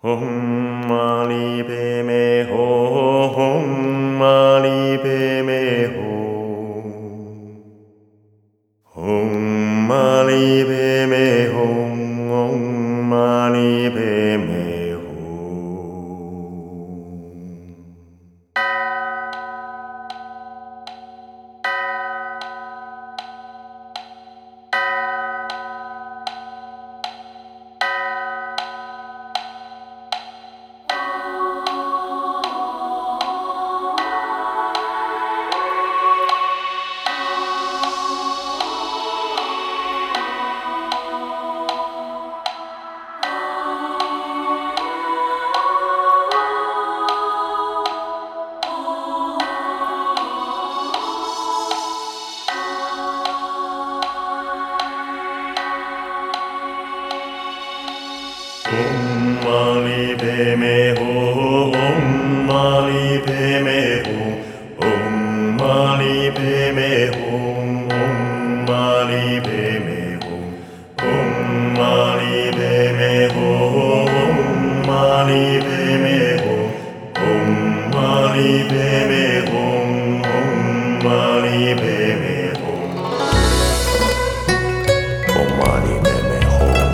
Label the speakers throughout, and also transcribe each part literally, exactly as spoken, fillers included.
Speaker 1: Om Mani Padme Hum. Om Mani Padme Hum. Om Mani Padme Hum. Om Mani Padme Hum. Om Mani Padme Hum. Om Mani Padme Hum. Om Mani Padme Hum. Om Mani Padme Hum. Om Mani Padme Hum. Om Mani Padme Hum. Om Mani Padme Hum. Om Mani Padme Hum. Om Mani Padme Hum.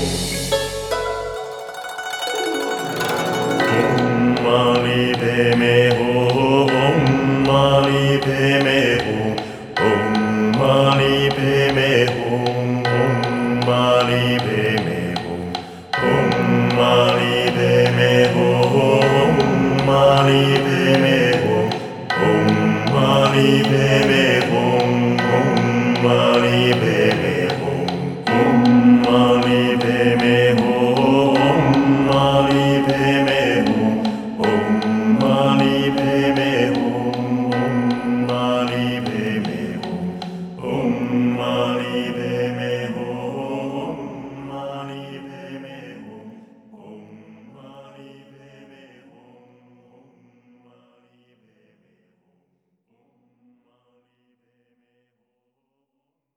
Speaker 1: Mani Padme